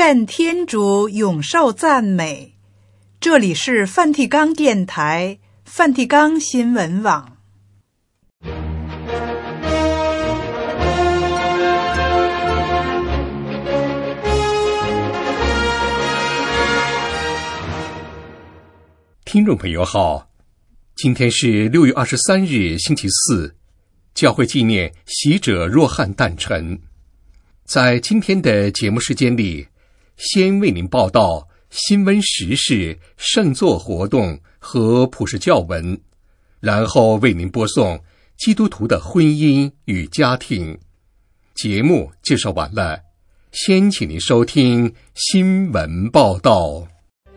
愿天主永受赞美。这里是梵蒂冈电台、梵蒂冈新闻网。 听众朋友好，今天是6月23日星期四，教会纪念洗者若翰诞辰。在今天的节目时间里，先为您报道新闻时事、圣座活动和普世教文，然后为您播送基督徒的婚姻与家庭。节目介绍完了，先请您收听新闻报道。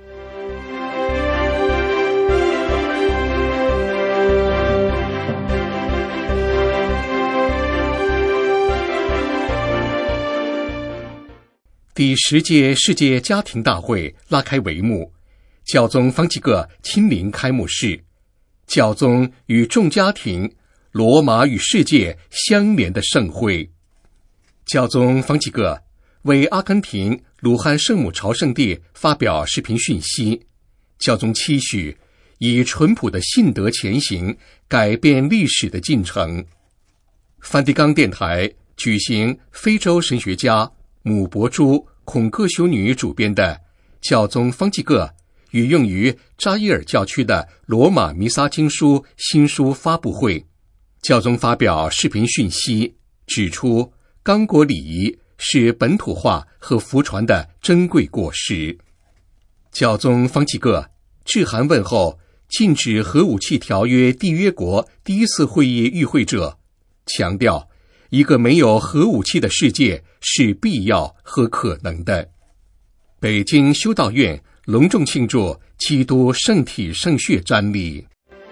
第10届世界家庭大会拉开帷幕，教宗方济各亲临开幕式。教宗与众家庭，罗马与世界相连的盛会。教宗方济各为阿根廷鲁汉圣母朝圣地发表视频讯息，教宗期许以淳朴的信德前行，改变历史的进程。梵蒂冈电台举行非洲神学家姆博珠孔各修女主编的教宗方济各与用于扎伊尔教区的罗马弥撒经书新书发布会，教宗发表视频讯息，指出刚果礼仪是本土化和福传的珍贵果实。教宗方济各致函问候禁止核武器条约缔约国第一次会议与会者，强调一个没有核武器的世界是必要和可能的。北京修道院隆重庆祝基督圣体圣血瞻礼。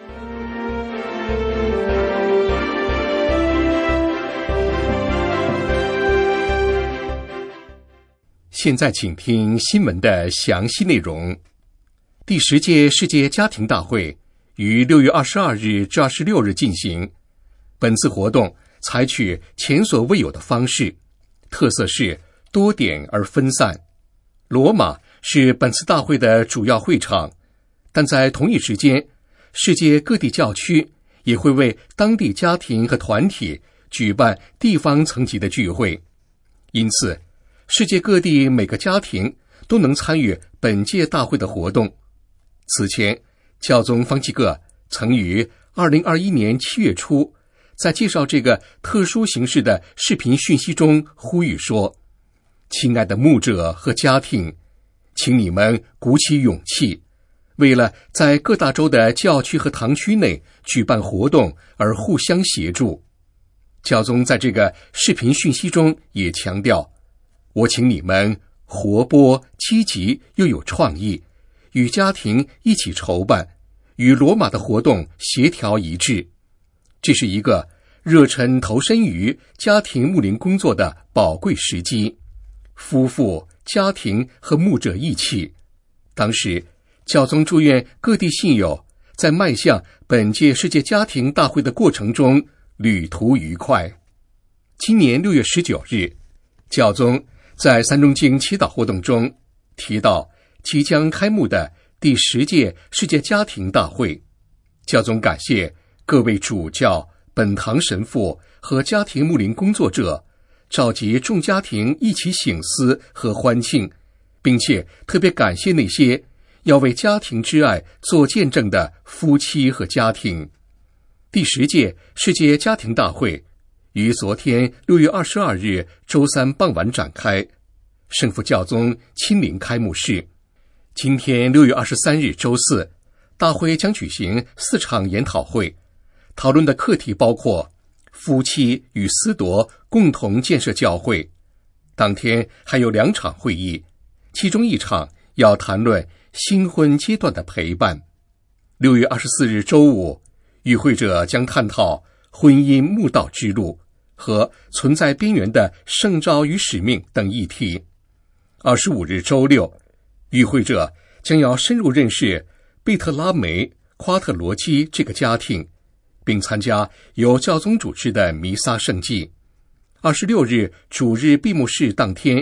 现在请听新闻的详细内容。第10届世界家庭大会于6月22日至26日进行。本次活动采取前所未有的方式，特色是多点而分散。罗马是本次大会的主要会场，但在同一时间，世界各地教区也会为当地家庭和团体举办地方层级的聚会。因此，世界各地每个家庭都能参与本届大会的活动。此前，教宗方济各曾于2021年7月初在介绍这个特殊形式的视频讯息中呼吁说：亲爱的牧者和家庭，请你们鼓起勇气，为了在各大洲的教区和堂区内举办活动而互相协助。教宗在这个视频讯息中也强调，我请你们活泼、积极又有创意，与家庭一起筹办，与罗马的活动协调一致。这是一个热忱投身于家庭牧灵工作的宝贵时机，夫妇、家庭和牧者一起。当时，教宗祝愿各地信友在迈向本届世界家庭大会的过程中旅途愉快。今年6月19日，教宗在三中经祈祷活动中提到即将开幕的第10届世界家庭大会。教宗感谢各位主教、本堂神父和家庭牧灵工作者，召集众家庭一起省思和欢庆，并且特别感谢那些要为家庭之爱做见证的夫妻和家庭。第10届世界家庭大会于昨天6月22日周三傍晚展开，圣父教宗亲临开幕式。今天6月23日周四，大会将举行4场研讨会，讨论的课题包括夫妻与司铎共同建设教会。当天还有2场会议，其中一场要谈论新婚阶段的陪伴。6月24日周五，与会者将探讨婚姻慕道之路和存在边缘的圣召与使命等议题。25日周六，与会者将要深入认识贝特拉梅夸特罗基这个家庭，并参加由教宗主持的弥撒圣祭。26日主日闭幕式当天，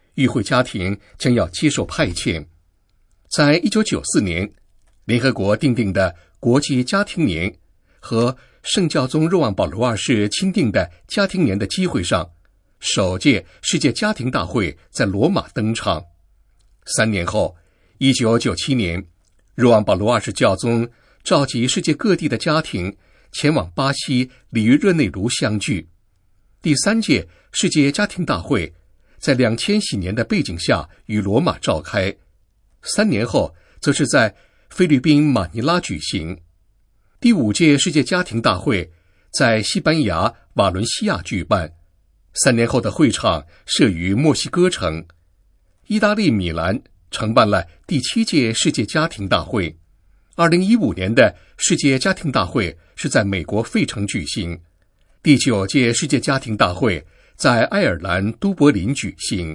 与会家庭将要接受派遣。在1994年，联合国订定的国际家庭年和圣教宗若望保禄二世钦定的家庭年的机会上，首届世界家庭大会在罗马登场。3年后，1997年，若望保禄二世教宗召集世界各地的家庭前往巴西里约热内卢相聚。第3届世界家庭大会在2000禧年的背景下于罗马召开，3年后则是在菲律宾马尼拉举行。第5届世界家庭大会在西班牙瓦伦西亚举办，3年后的会场设于墨西哥城。意大利米兰承办了第7届世界家庭大会。2015年的世界家庭大会是在美国费城举行。第9届世界家庭大会在爱尔兰都柏林举行。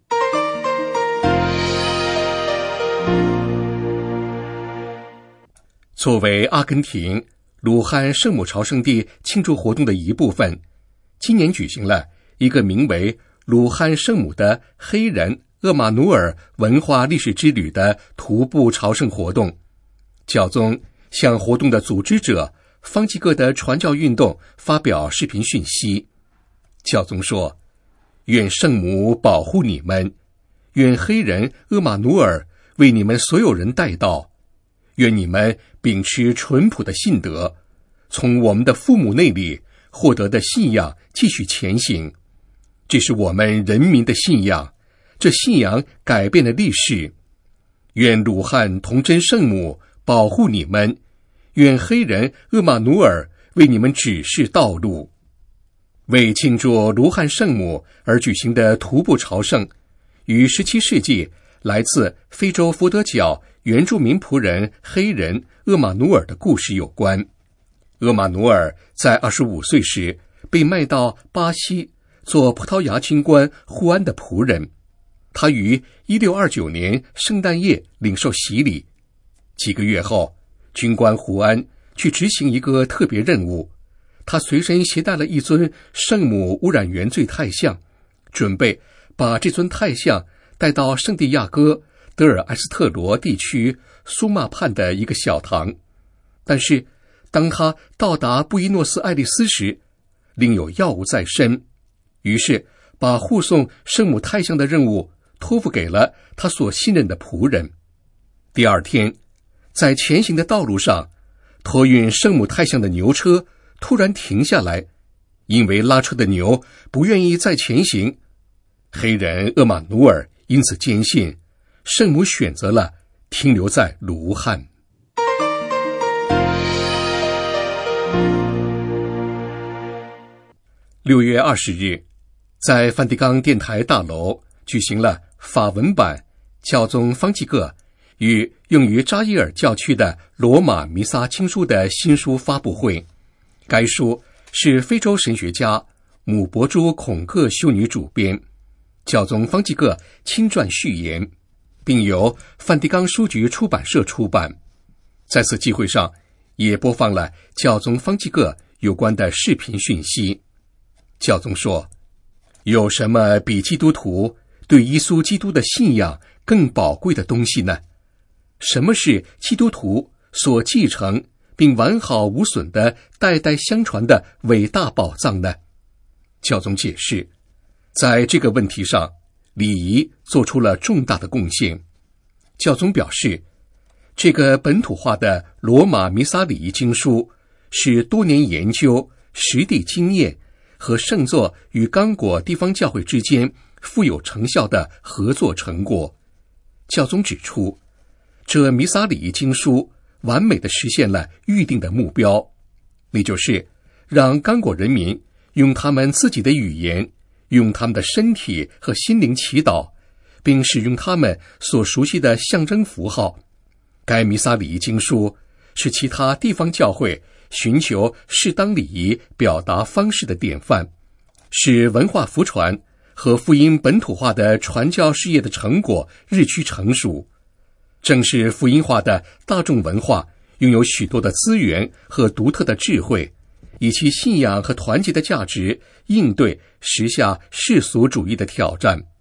作为阿根廷鲁汉圣母朝圣地庆祝活动的一部分，今年举行了一个名为鲁汉圣母的黑人厄马努尔文化历史之旅的徒步朝圣活动。教宗向活动的组织者方济各的传教运动发表视频讯息。教宗说，愿圣母保护你们，愿黑人厄马努尔为你们所有人代祷，愿你们秉持淳朴的信德，从我们的父母那里获得的信仰继续前行。这是我们人民的信仰，这信仰改变了历史。愿鲁汉童真圣母保护你们，愿黑人厄马努尔为你们指示道路。为庆祝鲁汉圣母而举行的徒步朝圣，与17世纪来自非洲佛得角原住民仆人黑人厄马努尔的故事有关。厄马努尔在25岁时被卖到巴西做葡萄牙军官胡安的仆人。他于1629年圣诞夜领受洗礼。几个月后，军官胡安去执行一个特别任务，他随身携带了一尊圣母污染原罪太像，准备把这尊太像带到圣地亚哥德尔埃斯特罗地区苏马畔的一个小堂。但是当他到达布宜诺斯艾利斯时，另有要务在身，于是把护送圣母太像的任务托付给了他所信任的仆人。第2天，在前行的道路上，托运圣母太像的牛车突然停下来，因为拉车的牛不愿意再前行。黑人厄马努尔因此坚信圣母选择了停留在卢汉。6月20日，在梵蒂冈电台大楼举行了法文版教宗方济各与用于扎伊尔教区的罗马弥撒经书的新书发布会。该书是非洲神学家姆伯珠孔克修女主编，教宗方济各亲撰序言，并由梵蒂冈书局出版社出版。在此机会上，也播放了教宗方济各有关的视频讯息。教宗说，有什么比基督徒对耶稣基督的信仰更宝贵的东西呢？什么是基督徒所继承并完好无损的代代相传的伟大宝藏呢？教宗解释，在这个问题上，礼仪做出了重大的贡献。教宗表示，这个本土化的罗马弥撒礼仪经书是多年研究、实地经验和圣座与刚果地方教会之间富有成效的合作成果。教宗指出，这弥撒礼仪经书完美地实现了预定的目标，那就是让刚果人民用他们自己的语言，用他们的身体和心灵祈祷，并使用他们所熟悉的象征符号。该弥撒礼仪经书是其他地方教会寻求适当礼仪表达方式的典范，使文化福传和福音本土化的传教事业的成果日趋成熟。正是福音化的大众文化拥有许多的资源和独特的智慧，以其信仰和团结的价值应对时下世俗主义的挑战。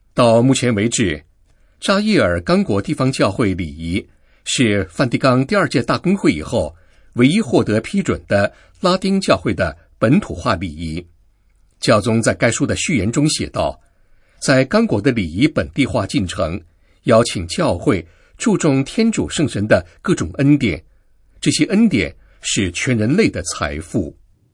到目前为止，扎耶尔刚果地方教会礼仪是梵蒂冈第2届大公会以后唯一获得批准的拉丁教会的本土化礼仪。教宗在该书的序言中写道，在刚果的礼仪本地化进程，邀请教会注重天主圣神的各种恩典，这些恩典是全人类的财富。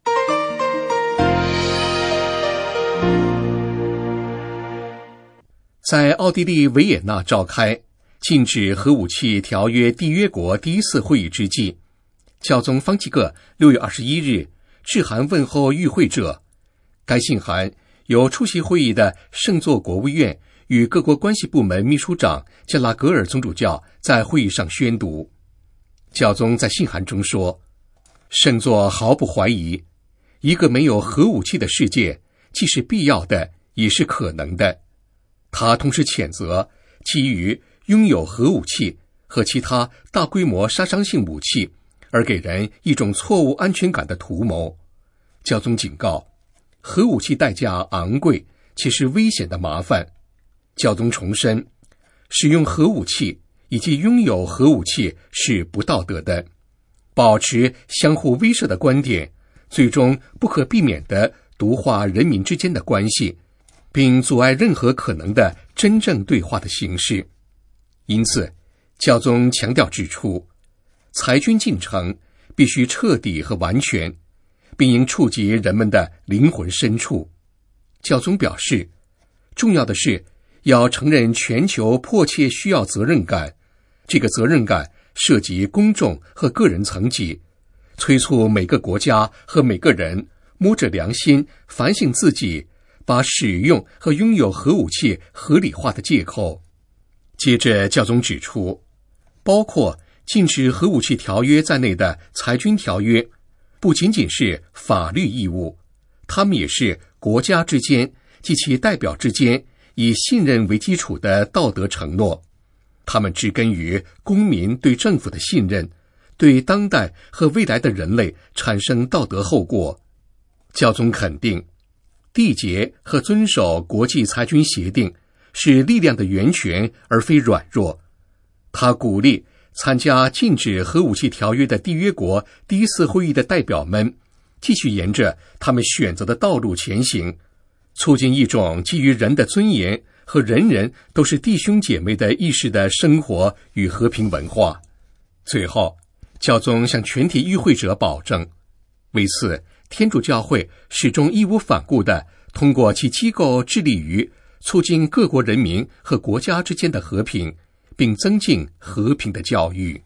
在奥地利维也纳召开禁止核武器条约缔约国第1次会议之际，教宗方济各6月21日致函问候与会者。该信函由出席会议的圣座国务院与各国关系部门秘书长加拉格尔总主教在会议上宣读。教宗在信函中说，圣座毫不怀疑，一个没有核武器的世界既是必要的，也是可能的。他同时谴责基于拥有核武器和其他大规模杀伤性武器而给人一种错误安全感的图谋。教宗警告，核武器代价昂贵且是危险的麻烦。教宗重申，使用核武器以及拥有核武器是不道德的。保持相互威慑的观点，最终不可避免地毒化人民之间的关系，并阻碍任何可能的真正对话的形式。因此，教宗强调指出，裁军进程必须彻底和完全，并应触及人们的灵魂深处。教宗表示，重要的是要承认全球迫切需要责任感，这个责任感涉及公众和个人层级，催促每个国家和每个人摸着良心反省自己把使用和拥有核武器合理化的借口。接着，教宗指出，包括禁止核武器条约在内的裁军条约不仅仅是法律义务，它们也是国家之间及其代表之间以信任为基础的道德承诺。它们植根于公民对政府的信任，对当代和未来的人类产生道德后果。教宗肯定，缔结和遵守国际裁军协定是力量的源泉而非软弱。他鼓励参加禁止核武器条约的缔约国第1次会议的代表们继续沿着他们选择的道路前行，促进一种基于人的尊严和人人都是弟兄姐妹的意识的生活与和平文化。最后，教宗向全体与会者保证，为此天主教会始终义无反顾地通过其机构致力于促进各国人民和国家之间的和平，并增进和平的教育。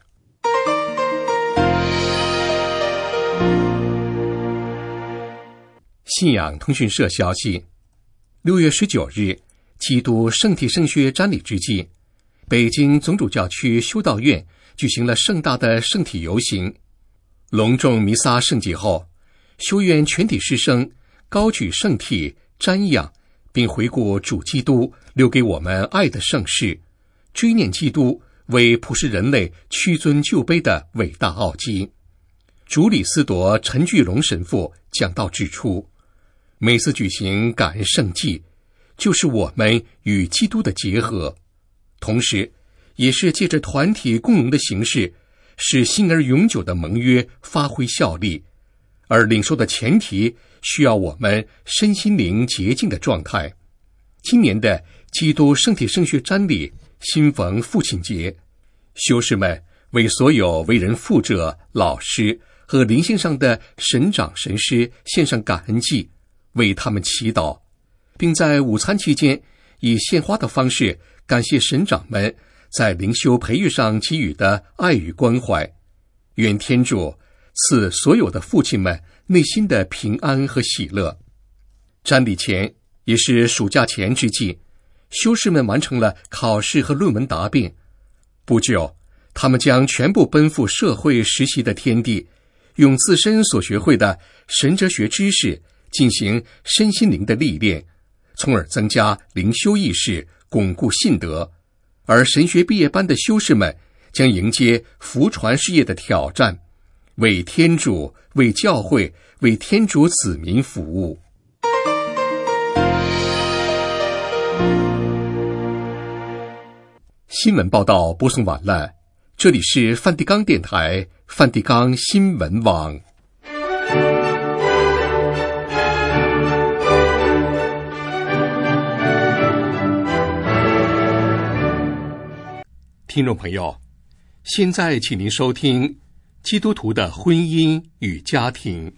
信仰通讯社消息，6月19日，基督圣体圣血瞻礼之际，北京总主教区修道院举行了盛大的圣体游行。隆重弥撒圣祭后，修院全体师生高举圣体瞻仰，并回顾主基督留给我们爱的圣事，追念基督为普世人类屈尊就卑的伟大奥迹。主理司铎陈巨龙神父讲道指出，每次举行感恩圣祭，就是我们与基督的结合，同时也是借着团体共荣的形式，使新而永久的盟约发挥效力。而领受的前提需要我们身心灵洁净的状态。今年的基督圣体圣血瞻礼新逢父亲节，修士们为所有为人父者、老师和灵性上的神长神师献上感恩祭，为他们祈祷，并在午餐期间以献花的方式感谢神长们在灵修培育上给予的爱与关怀。愿天主赐所有的父亲们内心的平安和喜乐。瞻礼前，也是暑假前之际，修士们完成了考试和论文答辩。不久，他们将全部奔赴社会实习的天地，用自身所学会的神哲学知识进行身心灵的历练，从而增加灵修意识，巩固信德。而神学毕业班的修士们将迎接福传事业的挑战，为天主、为教会、为天主子民服务。 新闻报道播送完了，这里是梵蒂冈电台梵蒂冈新闻网。听众朋友，现在请您收听基督徒的婚姻与家庭。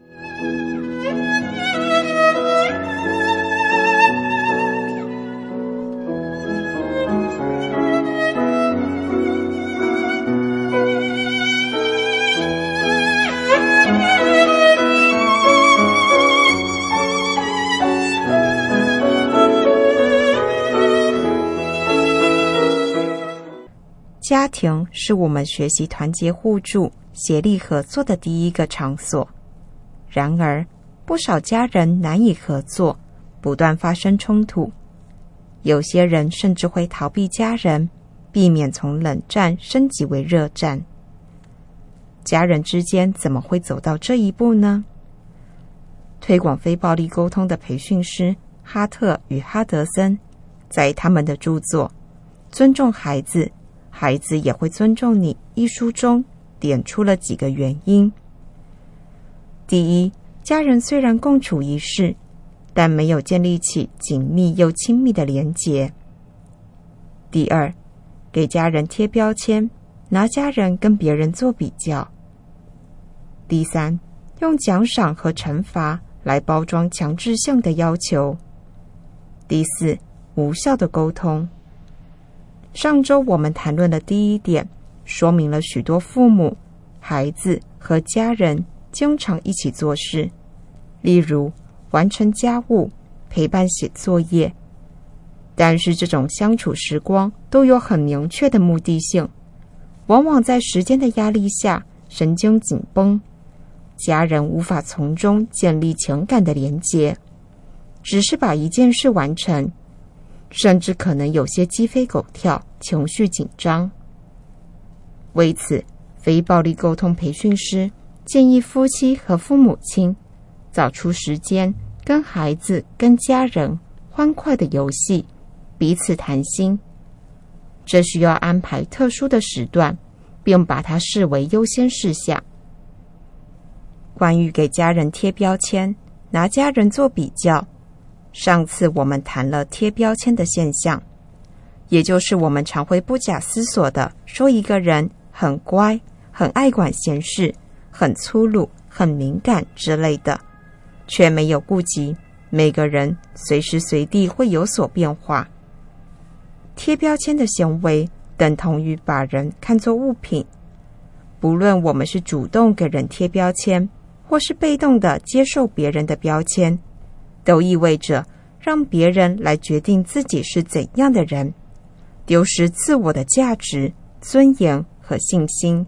家庭是我们学习团结互助、协力合作的第一个场所。然而，不少家人难以合作，不断发生冲突。有些人甚至会逃避家人，避免从冷战升级为热战。家人之间怎么会走到这一步呢？推广非暴力沟通的培训师哈特与哈德森在他们的著作《尊重孩子，孩子也会尊重你》一书中点出了几个原因。第一，家人虽然共处一室，但没有建立起紧密又亲密的连结。第二，给家人贴标签，拿家人跟别人做比较。第三，用奖赏和惩罚来包装强制性的要求。第四，无效的沟通。上周我们谈论的第一点，说明了许多父母、孩子和家人经常一起做事，例如完成家务、陪伴写作业。但是这种相处时光都有很明确的目的性，往往在时间的压力下神经紧绷，家人无法从中建立情感的连结，只是把一件事完成，甚至可能有些鸡飞狗跳，情绪紧张。为此，非暴力沟通培训师建议夫妻和父母亲找出时间跟孩子、跟家人欢快的游戏，彼此谈心。这需要安排特殊的时段，并把它视为优先事项。关于给家人贴标签，拿家人做比较，上次我们谈了贴标签的现象，也就是我们常会不假思索地说一个人很乖、很爱管闲事、很粗鲁、很敏感之类的，却没有顾及每个人随时随地会有所变化。贴标签的行为等同于把人看作物品，不论我们是主动给人贴标签，或是被动地接受别人的标签，都意味着让别人来决定自己是怎样的人，丢失自我的价值、尊严和信心。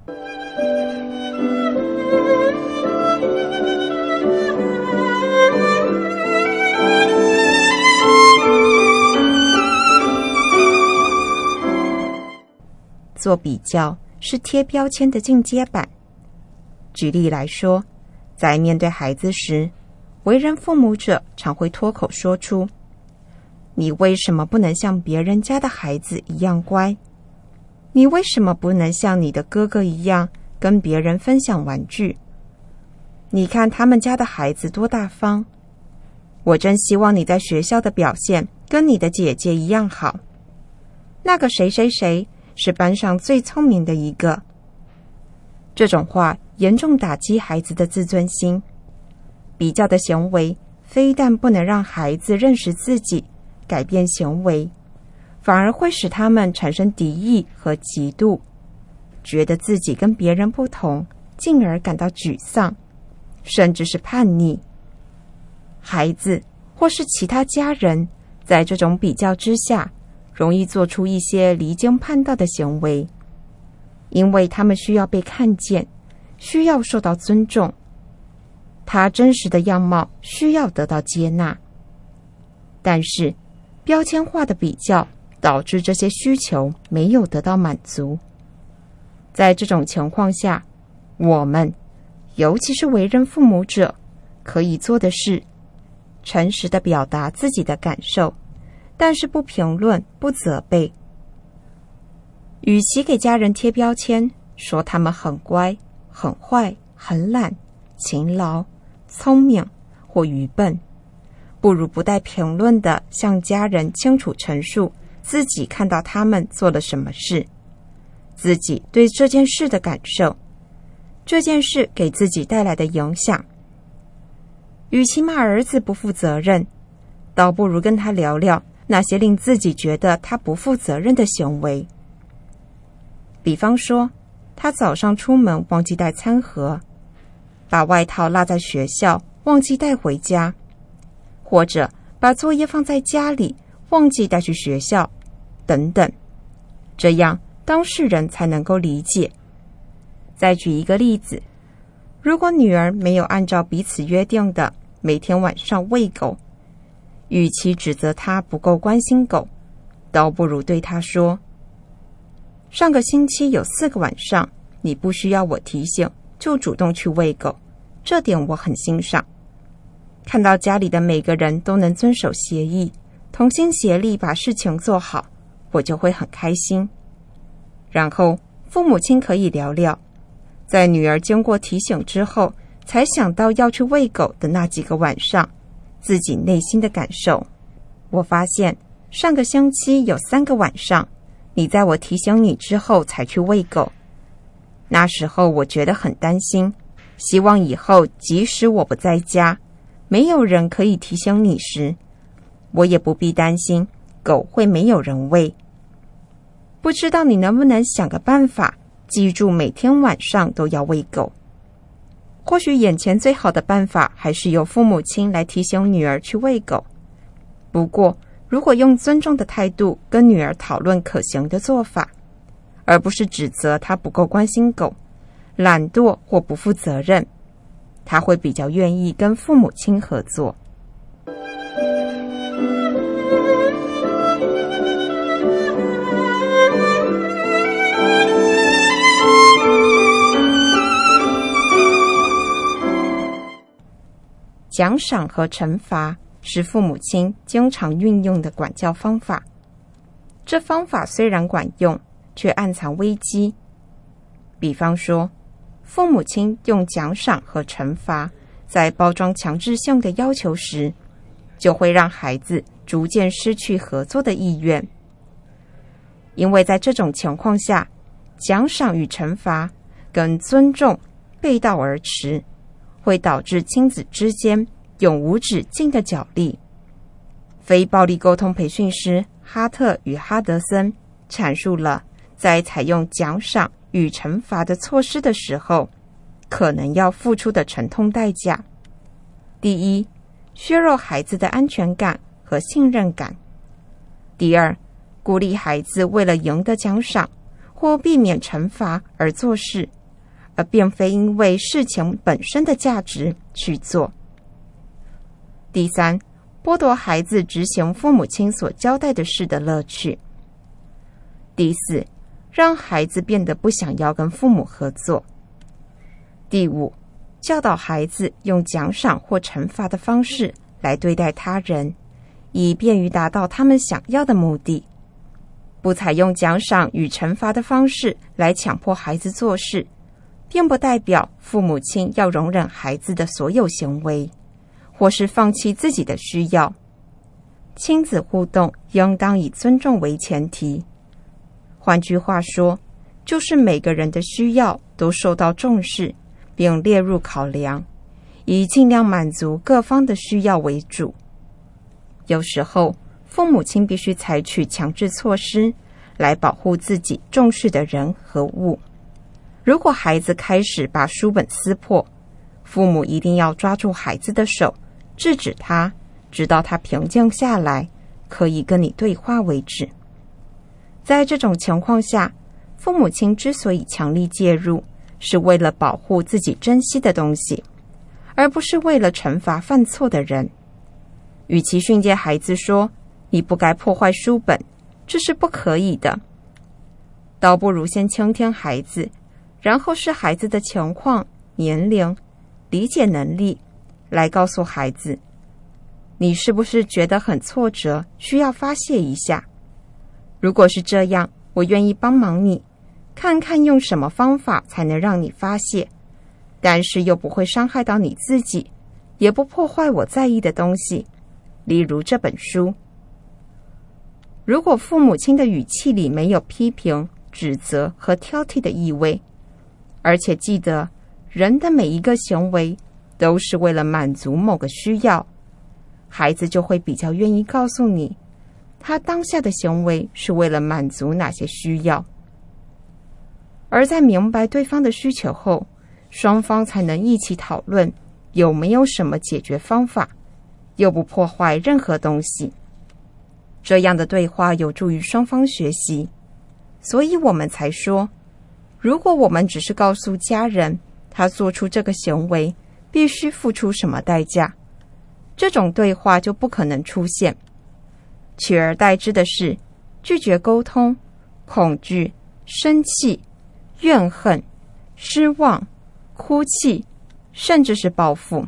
做比较是贴标签的进阶版。举例来说，在面对孩子时，为人父母者常会脱口说出：你为什么不能像别人家的孩子一样乖？你为什么不能像你的哥哥一样跟别人分享玩具？你看他们家的孩子多大方，我真希望你在学校的表现跟你的姐姐一样好。那个谁谁谁是班上最聪明的一个。这种话严重打击孩子的自尊心。比较的行为非但不能让孩子认识自己、改变行为，反而会使他们产生敌意和嫉妒，觉得自己跟别人不同，进而感到沮丧，甚至是叛逆。孩子或是其他家人在这种比较之下，容易做出一些离经叛道的行为，因为他们需要被看见，需要受到尊重，他真实的样貌需要得到接纳。但是标签化的比较导致这些需求没有得到满足。在这种情况下，我们尤其是为人父母者可以做的是诚实地表达自己的感受，但是不评论、不责备， 与其给家人贴标签，说他们很乖、很坏、很懒、勤劳、聪明或愚笨，不如不带评论的向家人清楚陈述自己看到他们做了什么事，自己对这件事的感受，这件事给自己带来的影响。与其骂儿子不负责任，倒不如跟他聊聊那些令自己觉得他不负责任的行为。比方说，他早上出门忘记带餐盒，把外套落在学校忘记带回家，或者把作业放在家里忘记带去学校，等等，这样当事人才能够理解。再举一个例子，如果女儿没有按照彼此约定的每天晚上喂狗，与其指责她不够关心狗，倒不如对她说，上个星期有4个晚上你不需要我提醒就主动去喂狗，这点我很欣赏。看到家里的每个人都能遵守协议，同心协力把事情做好，我就会很开心。然后父母亲可以聊聊，在女儿经过提醒之后才想到要去喂狗的那几个晚上，自己内心的感受。我发现上个星期有3个晚上你在我提醒你之后才去喂狗，那时候我觉得很担心，希望以后即使我不在家，没有人可以提醒你时，我也不必担心狗会没有人喂。不知道你能不能想个办法，记住每天晚上都要喂狗。或许眼前最好的办法还是由父母亲来提醒女儿去喂狗，不过如果用尊重的态度跟女儿讨论可行的做法，而不是指责她不够关心狗、懒惰或不负责任，她会比较愿意跟父母亲合作。奖赏和惩罚是父母亲经常运用的管教方法，这方法虽然管用，却暗藏危机。比方说，父母亲用奖赏和惩罚在包装强制性的要求时，就会让孩子逐渐失去合作的意愿。因为在这种情况下，奖赏与惩罚跟尊重背道而驰，会导致亲子之间永无止境的角力。非暴力沟通培训师哈特与哈德森阐述了在采用奖赏与惩罚的措施的时候，可能要付出的沉痛代价。第一，削弱孩子的安全感和信任感。第二，鼓励孩子为了赢得奖赏或避免惩罚而做事，而并非因为事情本身的价值去做。第三，剥夺孩子执行父母亲所交代的事的乐趣。第四，让孩子变得不想要跟父母合作。第五，教导孩子用奖赏或惩罚的方式来对待他人，以便于达到他们想要的目的。不采用奖赏与惩罚的方式来强迫孩子做事，并不代表父母亲要容忍孩子的所有行为，或是放弃自己的需要。亲子互动应当以尊重为前提。换句话说，就是每个人的需要都受到重视，并列入考量，以尽量满足各方的需要为主。有时候，父母亲必须采取强制措施来保护自己重视的人和物。如果孩子开始把书本撕破，父母一定要抓住孩子的手，制止他，直到他平静下来，可以跟你对话为止。在这种情况下，父母亲之所以强力介入，是为了保护自己珍惜的东西，而不是为了惩罚犯错的人。与其训诫孩子说你不该破坏书本，这是不可以的，倒不如先倾听孩子，然后是孩子的情况、年龄、理解能力，来告诉孩子，你是不是觉得很挫折，需要发泄一下？如果是这样， 我愿意帮忙你，看看用什么方法才能让你发泄，但是又不会伤害到你自己，也不破坏我在意的东西，例如这本书。如果父母亲的语气里没有批评、指责和挑剔的意味，而且记得人的每一个行为都是为了满足某个需要，孩子就会比较愿意告诉你，他当下的行为是为了满足哪些需要。而在明白对方的需求后，双方才能一起讨论有没有什么解决方法，又不破坏任何东西。这样的对话有助于双方学习，所以我们才说，如果我们只是告诉家人他做出这个行为必须付出什么代价，这种对话就不可能出现。取而代之的是拒绝沟通、恐惧、生气、怨恨、失望、哭泣，甚至是报复。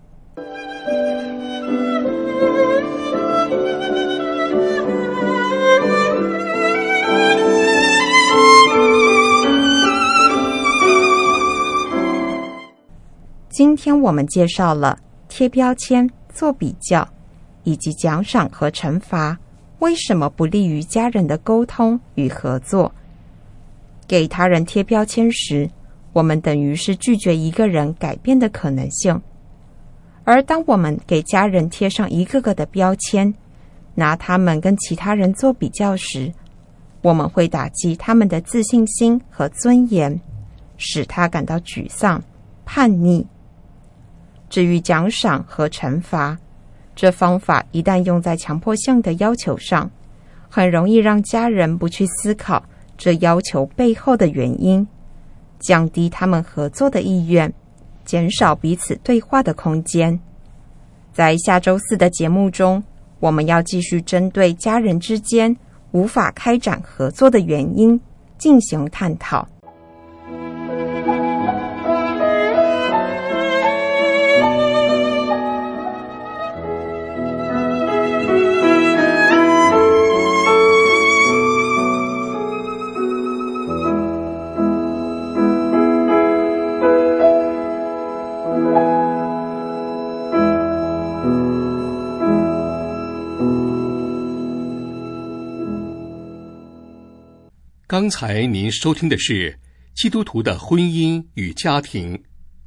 今天我们介绍了贴标签、做比较，以及奖赏和惩罚为什么不利于家人的沟通与合作。给他人贴标签时，我们等于是拒绝一个人改变的可能性。而当我们给家人贴上一个个的标签，拿他们跟其他人做比较时，我们会打击他们的自信心和尊严，使他感到沮丧、叛逆。至于奖赏和惩罚，这方法一旦用在强迫性的要求上，很容易让家人不去思考这要求背后的原因，降低他们合作的意愿，减少彼此对话的空间。在下周4的节目中，我们要继续针对家人之间无法开展合作的原因进行探讨。 刚才您收听的是基督徒的婚姻与家庭。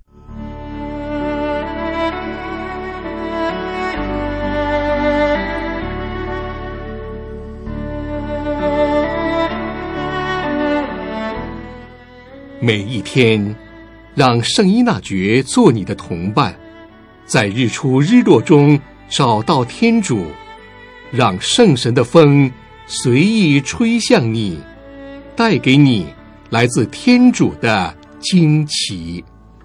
每一天，让圣依纳爵做你的同伴，在日出日落中找到天主，让圣神的风随意吹向你，带给你来自天主的惊奇。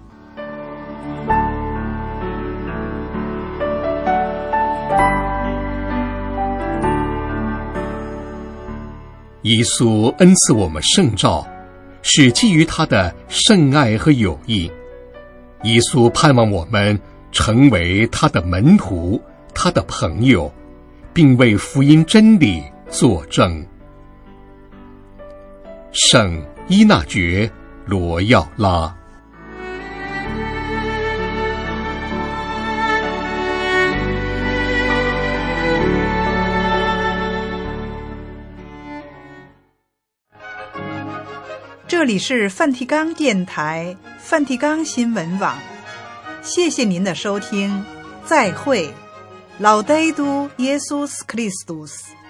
耶稣恩赐我们圣召，是基于他的圣爱和友谊。耶稣盼望我们成为他的门徒，他的朋友，并为福音真理作证。圣依纳爵·罗耀拉。 这里是梵蒂冈电台、梵蒂冈新闻网，谢谢您的收听，再会，Laudetur Jesus Christus。